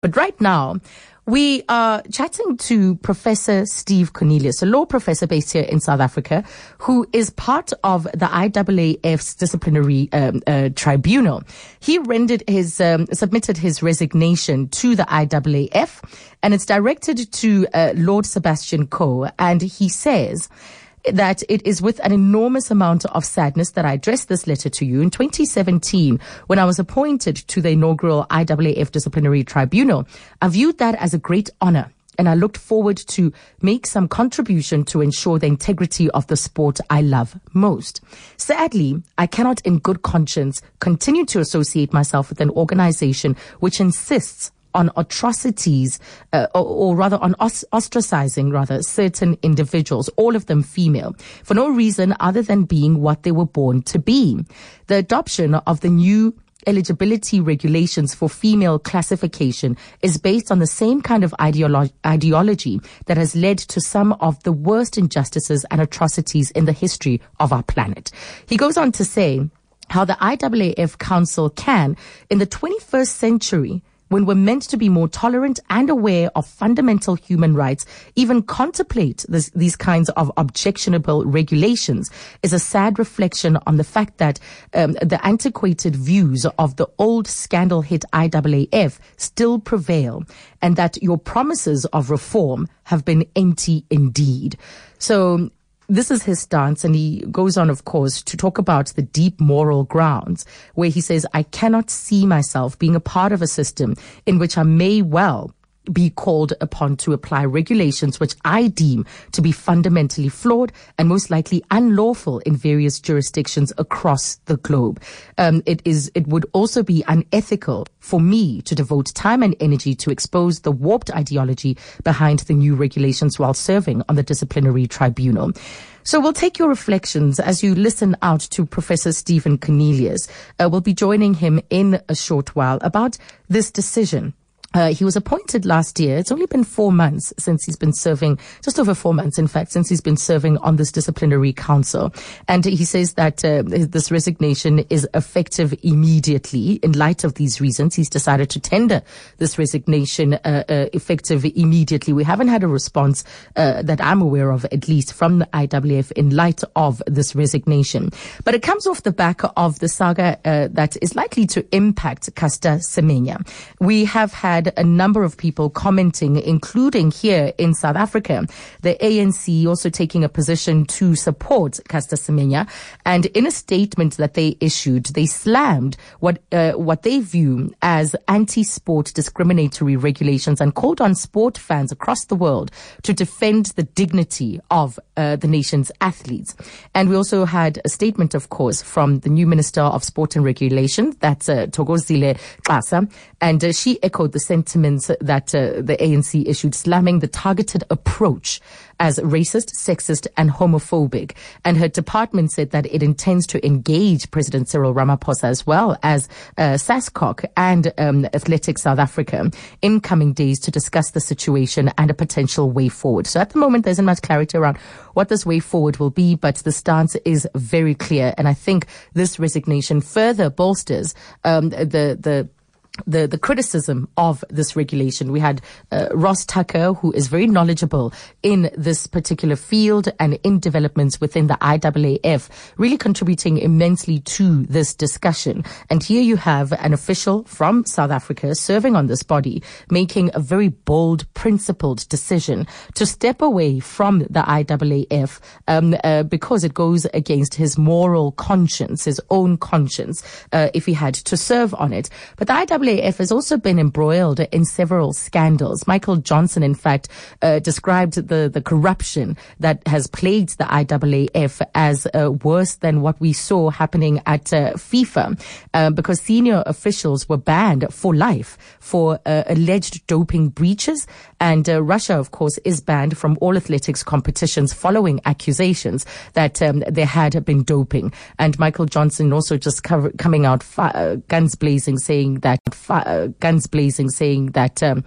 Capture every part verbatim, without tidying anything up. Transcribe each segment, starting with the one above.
But right now, we are chatting to Professor Steve Cornelius, a law professor based here in South Africa, who is part of the I A A F's disciplinary um, uh, tribunal. He rendered his, um, submitted his resignation to the I A A F, and it's directed to uh, Lord Sebastian Coe, and he says that it is with an enormous amount of sadness that I address this letter to you. In twenty seventeen, when I was appointed to the inaugural I A A F Disciplinary Tribunal, I viewed that as a great honor, and I looked forward to make some contribution to ensure the integrity of the sport I love most. Sadly, I cannot in good conscience continue to associate myself with an organization which insists on atrocities, uh, or, or rather on os- ostracizing rather certain individuals, all of them female, for no reason other than being what they were born to be. The adoption of the new eligibility regulations for female classification is based on the same kind of ideolo- ideology that has led to some of the worst injustices and atrocities in the history of our planet. He goes on to say how the I A A F Council can, in the twenty-first century, when we're meant to be more tolerant and aware of fundamental human rights, even contemplate this, these kinds of objectionable regulations, is a sad reflection on the fact that um, the antiquated views of the old scandal-hit I A A F still prevail, and that your promises of reform have been empty indeed. So this is his stance, and he goes on, of course, to talk about the deep moral grounds, where he says, I cannot see myself being a part of a system in which I may well be called upon to apply regulations which I deem to be fundamentally flawed and most likely unlawful in various jurisdictions across the globe. Um, it is, it would also be unethical for me to devote time and energy to expose the warped ideology behind the new regulations while serving on the disciplinary tribunal. So we'll take your reflections as you listen out to Professor Stephen Cornelius. Uh, we'll be joining him in a short while about this decision. Uh, he was appointed last year. It's only been four months since he's been serving, just over four months, in fact, since he's been serving on this disciplinary council. And he says that uh, this resignation is effective immediately. In light of these reasons, he's decided to tender this resignation uh, uh, effective immediately. We haven't had a response uh, that I'm aware of, at least from the I A A F, in light of this resignation. But it comes off the back of the saga uh, that is likely to impact Caster Semenya. We have had a number of people commenting, including here in South Africa, the A N C also taking a position to support Caster Semenya. And in a statement that they issued, they slammed what uh, what they view as anti-sport discriminatory regulations and called on sport fans across the world to defend the dignity of uh, the nation's athletes. And we also had a statement, of course, from the new Minister of Sport and Regulation, that's uh, Thokozile Xasa, and uh, she echoed the sentiments that uh, the A N C issued, slamming the targeted approach as racist, sexist, and homophobic. And her department said that it intends to engage President Cyril Ramaphosa as well as uh, SASCOC and um, Athletics South Africa in coming days to discuss the situation and a potential way forward. So at the moment, there isn't much clarity around what this way forward will be, but the stance is very clear. And I think this resignation further bolsters um, the the The, the criticism of this regulation. We had uh, Ross Tucker, who is very knowledgeable in this particular field and in developments within the I A A F, really contributing immensely to this discussion. And here you have an official from South Africa serving on this body, making a very bold, principled decision to step away from the I A A F um, uh, because it goes against his moral conscience, his own conscience, uh, if he had to serve on it. But the I A A F has also been embroiled in several scandals. Michael Johnson, in fact, uh, described the, the corruption that has plagued the I A A F as uh, worse than what we saw happening at uh, FIFA, uh, because senior officials were banned for life for uh, alleged doping breaches. And uh, Russia, of course, is banned from all athletics competitions following accusations that um, there had been doping. And Michael Johnson also just cover, coming out fi- uh, guns blazing, saying that fi- uh, guns blazing, saying that. Um,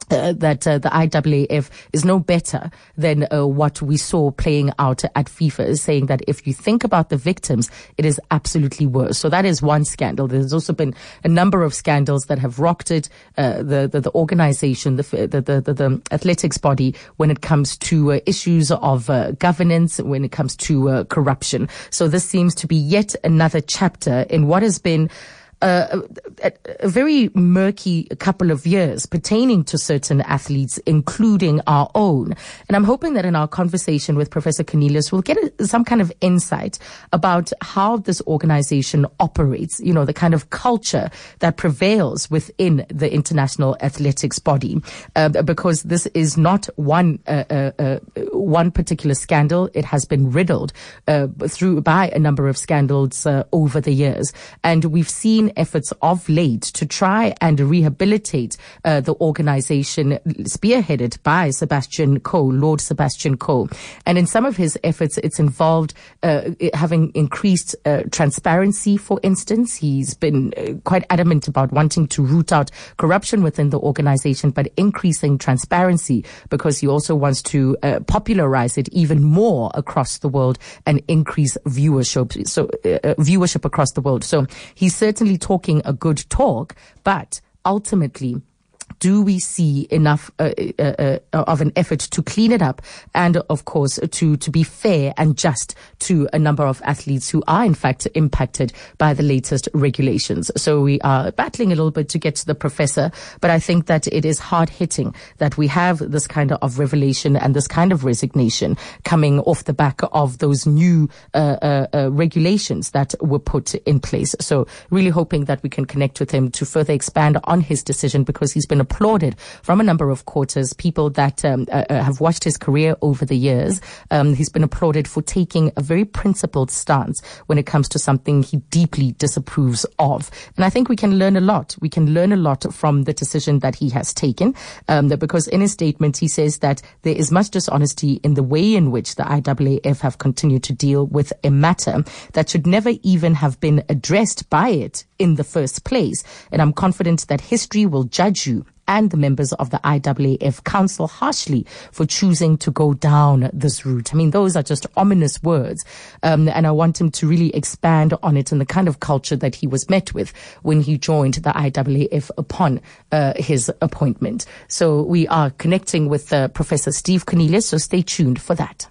Uh, that uh, the I A A F is no better than uh, what we saw playing out at FIFA, is saying that if you think about the victims, it is absolutely worse. So that is one scandal. There's also been a number of scandals that have rocked it, uh, the, the the organization, the the, the the the athletics body, when it comes to uh, issues of uh, governance, when it comes to uh, corruption. So this seems to be yet another chapter in what has been Uh, a, a very murky couple of years pertaining to certain athletes, including our own. And I'm hoping that in our conversation with Professor Cornelius, we'll get a, some kind of insight about how this organization operates, you know, the kind of culture that prevails within the international athletics body. Uh, because this is not one, uh, uh, uh, one particular scandal. It has been riddled uh, through by a number of scandals uh, over the years. And we've seen efforts of late to try and rehabilitate uh, the organization spearheaded by Sebastian Coe, Lord Sebastian Coe. And in some of his efforts, it's involved uh, having increased uh, transparency, for instance. He's been uh, quite adamant about wanting to root out corruption within the organization, but increasing transparency because he also wants to uh, popularize it even more across the world and increase viewership, so uh, viewership across the world. So he's certainly talking a good talk, but ultimately, do we see enough uh, uh, uh, of an effort to clean it up and, of course, to, to be fair and just to a number of athletes who are, in fact, impacted by the latest regulations? So we are battling a little bit to get to the professor, but I think that it is hard-hitting that we have this kind of revelation and this kind of resignation coming off the back of those new uh, uh, uh, regulations that were put in place. So really hoping that we can connect with him to further expand on his decision, because he's been applauded from a number of quarters, people that um, uh, have watched his career over the years. Um, he's been applauded for taking a very principled stance when it comes to something he deeply disapproves of. And I think we can learn a lot. We can learn a lot from the decision that he has taken, um, because in his statement, he says that there is much dishonesty in the way in which the I A A F have continued to deal with a matter that should never even have been addressed by it in the first place. And I'm confident that history will judge you and the members of the I A A F Council harshly for choosing to go down this route. I mean, those are just ominous words. Um, and I want him to really expand on it and the kind of culture that he was met with when he joined the I A A F upon uh, his appointment. So we are connecting with uh, Professor Steve Cornelius, so stay tuned for that.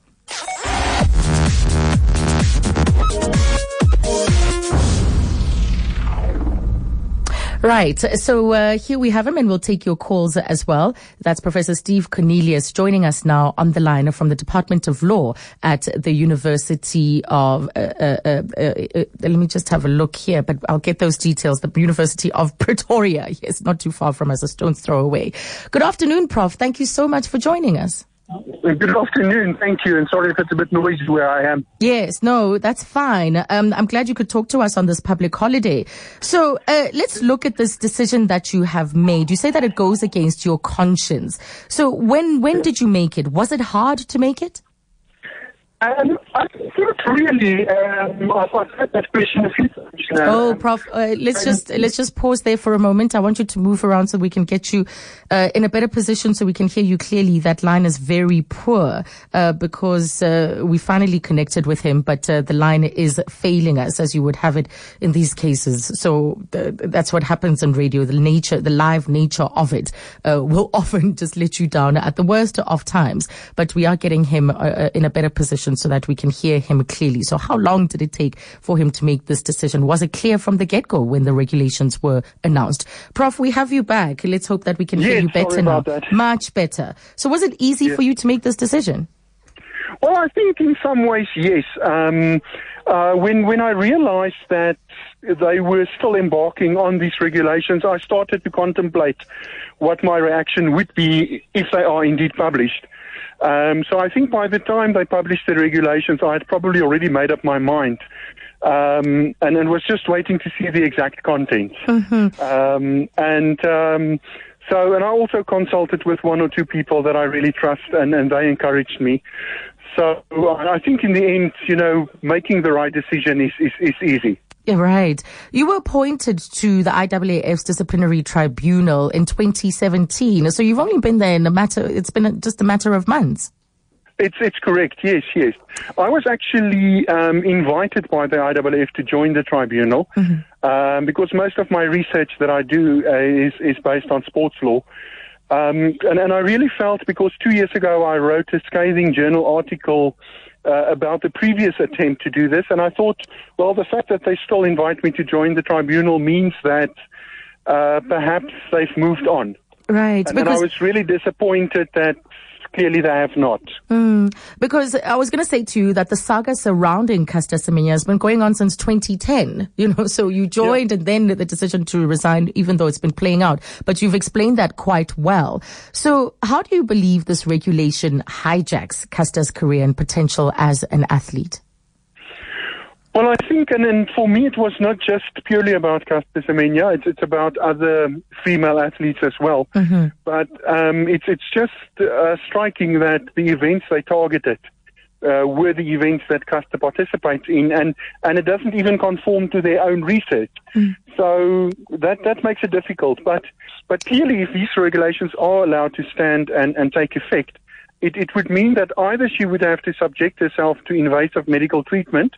Right. So uh, here we have him, and we'll take your calls as well. That's Professor Steve Cornelius joining us now on the line from the Department of Law at the University of, uh, uh, uh, uh, let me just have a look here, but I'll get those details. The University of Pretoria. Yes, not too far from us, a stone's throw away. Good afternoon, Professor Thank you so much for joining us. Good afternoon. Thank you. And sorry if it's a bit noisy where I am. Yes, no, that's fine. Um, I'm glad you could talk to us on this public holiday. So uh, let's look at this decision that you have made. You say that it goes against your conscience. So when when did you make it? Was it hard to make it? Um, I not really. Um, I've had that question a few times. Uh, oh, Prof, uh, let's just let's just pause there for a moment. I want you to move around so we can get you uh, in a better position, so we can hear you clearly. That line is very poor uh, because uh, we finally connected with him, but uh, the line is failing us, as you would have it in these cases. So uh, that's what happens in radio. The nature, the live nature of it, uh, will often just let you down at the worst of times. But we are getting him uh, in a better position so that we can hear him clearly. So how long did it take for him to make this decision? Was it clear from the get-go when the regulations were announced? Prof, we have you back. Let's hope that we can yes, hear you better now. That. Much better. So was it easy yes. for you to make this decision? Well, I think in some ways, yes. Um, uh, when when I realized that they were still embarking on these regulations, I started to contemplate what my reaction would be if they are indeed published. Um, so I think by the time they published the regulations, I had probably already made up my mind, um, and, and was just waiting to see the exact content. Mm-hmm. Um, and um, so, and I also consulted with one or two people that I really trust, and, and they encouraged me. So I think in the end, you know, making the right decision is, is, is easy. Yeah, right. You were appointed to the I A A F's disciplinary tribunal in twenty seventeen. So you've only been there in a matter, it's been just a matter of months. It's it's correct, yes, yes. I was actually um, invited by the I A A F to join the tribunal mm-hmm. um, because most of my research that I do uh, is, is based on sports law. Um, and, and I really felt, because two years ago I wrote a scathing journal article uh, about the previous attempt to do this, and I thought, well, the fact that they still invite me to join the tribunal means that uh, perhaps they've moved on. Right. And, and I was really disappointed that clearly they have not. Mm, because I was going to say to you that the saga surrounding Caster Semenya has been going on since twenty ten, you know, so you joined yeah. and then the decision to resign, even though it's been playing out. But you've explained that quite well. So how do you believe this regulation hijacks Caster's career and potential as an athlete? Well, I think, and then for me, it was not just purely about Caster Semenya. It's, it's about other female athletes as well. Mm-hmm. But um, it's it's just uh, striking that the events they targeted uh, were the events that Caster participates in, and, and it doesn't even conform to their own research. Mm. So that that makes it difficult. But but clearly, if these regulations are allowed to stand and, and take effect, it, it would mean that either she would have to subject herself to invasive medical treatment,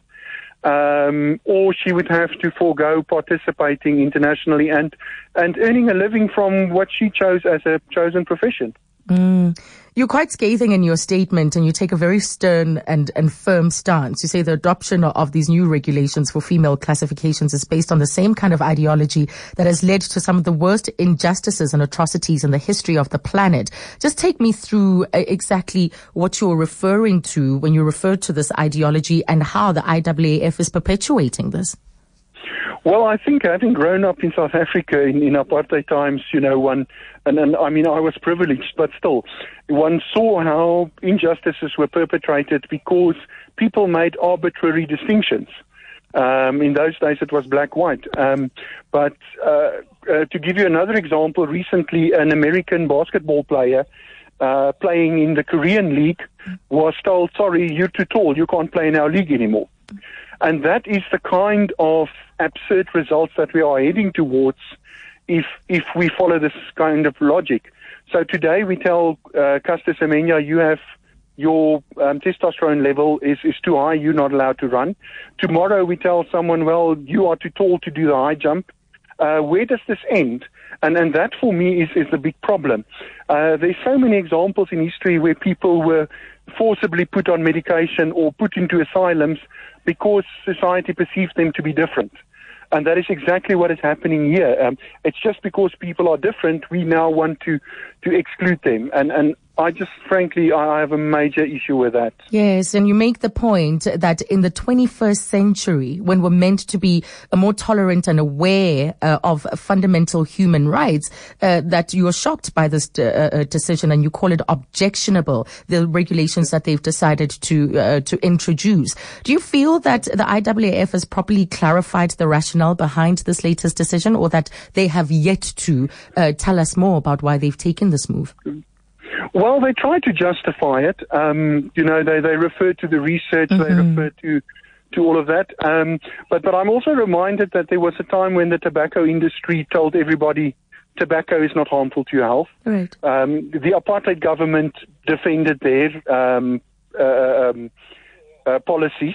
Um, or she would have to forego participating internationally and, and earning a living from what she chose as a chosen profession. Mm. You're quite scathing in your statement, and you take a very stern and, and firm stance. You say the adoption of these new regulations for female classifications is based on the same kind of ideology that has led to some of the worst injustices and atrocities in the history of the planet. Just take me through exactly what you're referring to when you refer to this ideology and how the I A A F is perpetuating this. Well, I think having grown up in South Africa in, in apartheid times, you know, one, and, and I mean, I was privileged, but still, one saw how injustices were perpetrated because people made arbitrary distinctions. Um, in those days, it was black-white. Um, but uh, uh, to give you another example, recently, an American basketball player uh, playing in the Korean League was told, sorry, you're too tall, you can't play in our league anymore. And that is the kind of absurd results that we are heading towards if if we follow this kind of logic. So today we tell uh, Caster Semenya, you have your um, testosterone level is, is too high, you're not allowed to run. Tomorrow we tell someone, well, you are too tall to do the high jump. Uh, where does this end? And and that for me is, is the big problem. Uh, there's so many examples in history where people were forcibly put on medication or put into asylums because society perceived them to be different. And that is exactly what is happening here. Um, it's just because people are different, we now want to, to exclude them. And, and I just, frankly, I have a major issue with that. Yes, and you make the point that in the twenty-first century, when we're meant to be more tolerant and aware uh, of fundamental human rights, uh, that you are shocked by this uh, decision and you call it objectionable, the regulations that they've decided to uh, to introduce. Do you feel that the I A A F has properly clarified the rationale behind this latest decision, or that they have yet to uh, tell us more about why they've taken this move? Well, they try to justify it. Um, you know, they, they refer to the research, mm-hmm. they refer to to all of that. Um, but, but I'm also reminded that there was a time when the tobacco industry told everybody tobacco is not harmful to your health. Right. Um, the apartheid government defended their um, uh, um, uh, policies.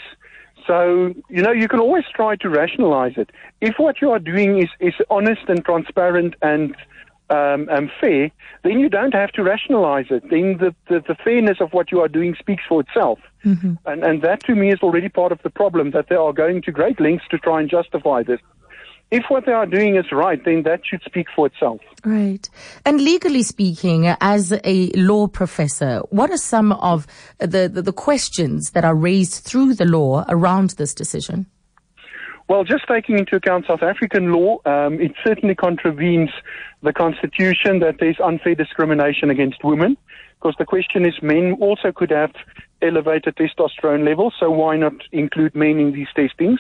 So, you know, you can always try to rationalize it. If what you are doing is, is honest and transparent and Um, um, fair, then you don't have to rationalize it. Then the, the, the fairness of what you are doing speaks for itself. Mm-hmm. And, and that to me is already part of the problem, that they are going to great lengths to try and justify this. If what they are doing is right, then that should speak for itself. Right. And legally speaking, as a law professor, what are some of the, the, the questions that are raised through the law around this decision? Well, just taking into account South African law, um, it certainly contravenes the Constitution that there's unfair discrimination against women, because the question is men also could have elevated testosterone levels, so why not include men in these testings?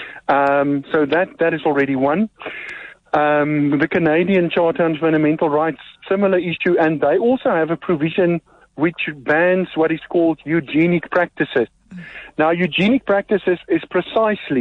Um, so that that is already one. Um, the Canadian Charter on Fundamental Rights, similar issue, and they also have a provision which bans what is called eugenic practices. Now, eugenic practices is precisely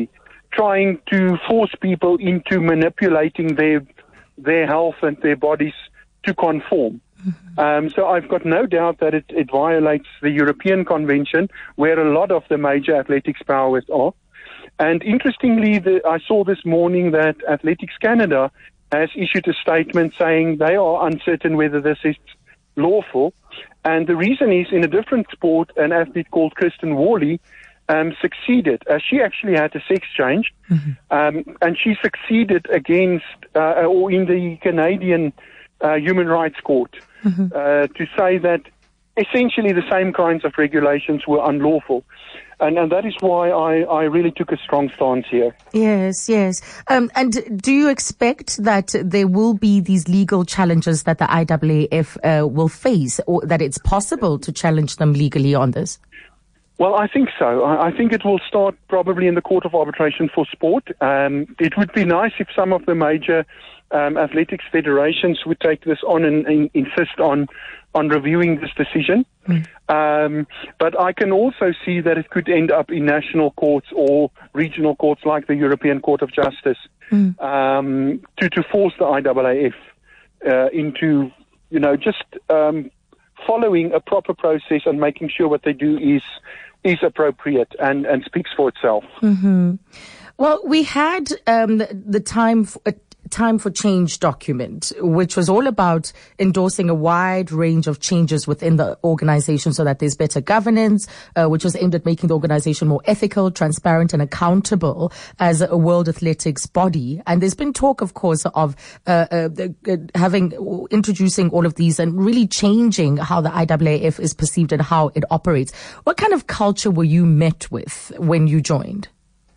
trying to force people into manipulating their their health and their bodies to conform. Mm-hmm. Um, so I've got no doubt that it, it violates the European Convention, where a lot of the major athletics powers are. And interestingly, the, I saw this morning that Athletics Canada has issued a statement saying they are uncertain whether this is lawful. And the reason is, in a different sport, an athlete called Kirsten Worley um, succeeded. Uh, she actually had a sex change, mm-hmm. um, and she succeeded against, uh, or in the Canadian uh, Human Rights Court, mm-hmm. uh, to say that essentially the same kinds of regulations were unlawful. And, and that is why I, I really took a strong stance here. Yes, yes. Um, and do you expect that there will be these legal challenges that the I A A F uh, will face, or that it's possible to challenge them legally on this? Well, I think so. I, I think it will start probably in the Court of Arbitration for Sport. Um, it would be nice if some of the major um, athletics federations would take this on and, and insist on on reviewing this decision. Mm. Um, but I can also see that it could end up in national courts or regional courts like the European Court of Justice mm. um, to, to force the I A A F uh, into, you know, just um, following a proper process and making sure what they do is is appropriate and, and speaks for itself. Mm-hmm. Well, we had um, the, the time for, uh, Time for Change document, which was all about endorsing a wide range of changes within the organization so that there's better governance, uh, which was aimed at making the organization more ethical, transparent, and accountable as a world athletics body. And there's been talk, of course, of uh, uh, uh, having introducing all of these and really changing how the I A A F is perceived and how it operates. What kind of culture were you met with when you joined?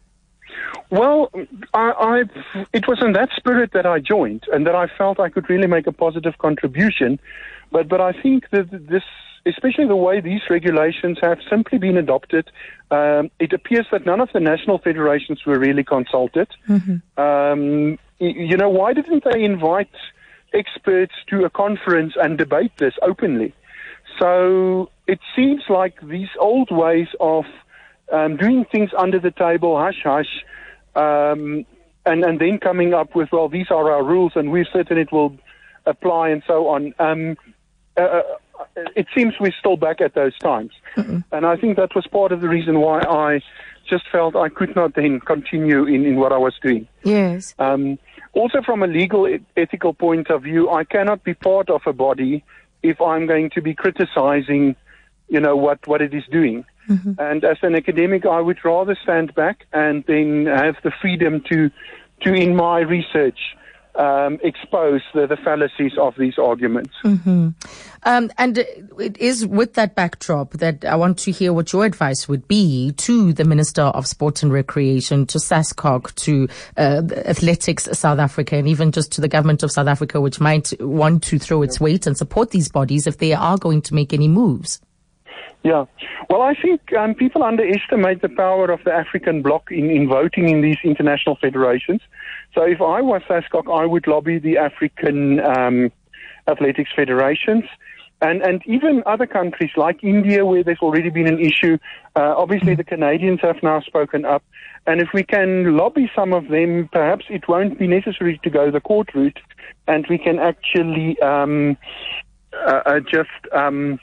Well, I, I, it was in that spirit that I joined, and that I felt I could really make a positive contribution. But, but I think that this, especially the way these regulations have simply been adopted, um, it appears that none of the national federations were really consulted. Mm-hmm. Um, you know, why didn't they invite experts to a conference and debate this openly? So it seems like these old ways of um, doing things under the table, hush hush. Um, and, and then coming up with, well, these are our rules and we're certain it will apply and so on. Um, uh, it seems we're still back at those times. Mm-hmm. And I think that was part of the reason why I just felt I could not then continue in, in what I was doing. Yes. Um, also from a legal e- ethical point of view, I cannot be part of a body if I'm going to be criticizing, you know, what, what it is doing. Mm-hmm. And as an academic, I would rather stand back and then have the freedom to, to in my research, um, expose the, the fallacies of these arguments. Mm-hmm. Um, and it is with that backdrop that I want to hear what your advice would be to the Minister of Sport and Recreation, to SASCOC, to uh, Athletics South Africa, and even just to the government of South Africa, which might want to throw its weight and support these bodies if they are going to make any moves. Yeah. Well, I think um, people underestimate the power of the African bloc in, in voting in these international federations. So if I was SASCOC, I would lobby the African um, athletics federations. And, and even other countries like India, where there's already been an issue. Uh, obviously, the Canadians have now spoken up. And if we can lobby some of them, perhaps it won't be necessary to go the court route. And we can actually um, uh, uh, just... Um,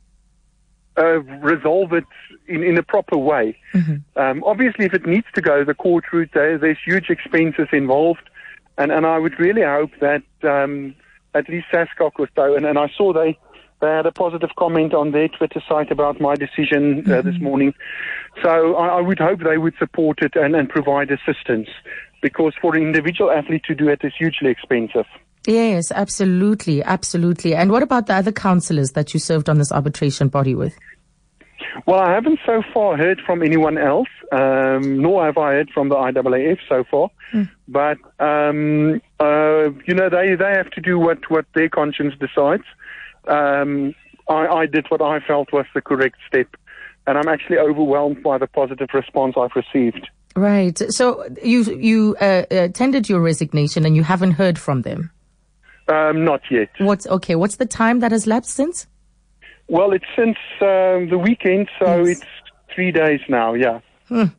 Uh, resolve it in, in a proper way. Mm-hmm. Um, obviously, if it needs to go the court route, there, there's huge expenses involved, and, and I would really hope that um, at least SASCOC was though, and, and I saw they, they had a positive comment on their Twitter site about my decision uh, mm-hmm. this morning. So I, I would hope they would support it and, and provide assistance, because for an individual athlete to do it is hugely expensive. Yes, absolutely, absolutely. And what about the other councillors that you served on this arbitration body with? Well, I haven't so far heard from anyone else, um, nor have I heard from the I A A F so far. Mm. But, um, uh, you know, they, they have to do what, what their conscience decides. Um, I, I did what I felt was the correct step, and I'm actually overwhelmed by the positive response I've received. Right. So you, you uh, uh, tendered your resignation and you haven't heard from them? Um, not yet. What's okay? What's the time that has lapsed since? Well, it's since um, the weekend, so yes. It's three days now. Yeah. Hmm.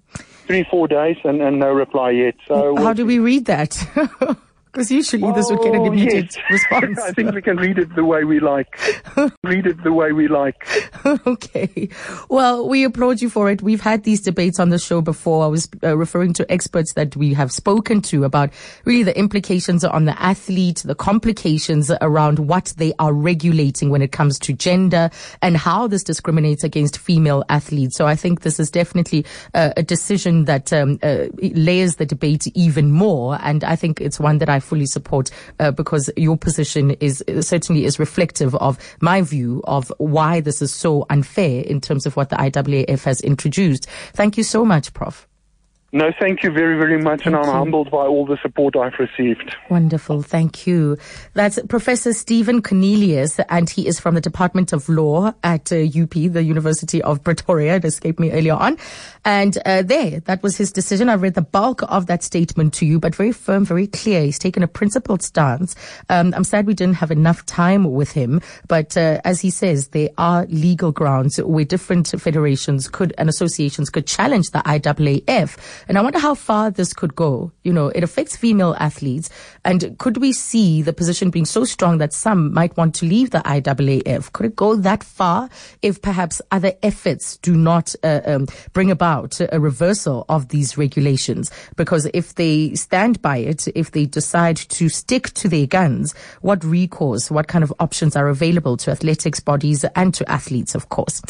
three, four days and, and no reply yet. So how do we read that? Because usually well, this would get an immediate yes. response. I think we can read it the way we like. read it the way we like. Okay. Well, we applaud you for it. We've had these debates on the show before. I was uh, referring to experts that we have spoken to about really the implications on the athlete, the complications around what they are regulating when it comes to gender and how this discriminates against female athletes. So I think this is definitely uh, a decision that um, uh, layers the debate even more. And I think it's one that I fully support uh, because your position is certainly is reflective of my view of why this is so unfair in terms of what the I A A F has introduced. Thank you so much, Professor No, thank you very, very much, thank and I'm you. humbled by all the support I've received. Wonderful, thank you. That's Professor Stephen Cornelius, and he is from the Department of Law at uh, U P, the University of Pretoria. It escaped me earlier on. And uh, there, that was his decision. I read the bulk of that statement to you, but very firm, very clear. He's taken a principled stance. Um, I'm sad we didn't have enough time with him, but uh, as he says, there are legal grounds where different federations could and associations could challenge the I A A F. And I wonder how far this could go. You know, it affects female athletes. And could we see the position being so strong that some might want to leave the I A A F? Could it go that far if perhaps other efforts do not uh, um, bring about a reversal of these regulations? Because if they stand by it, if they decide to stick to their guns, what recourse, what kind of options are available to athletics bodies and to athletes, of course?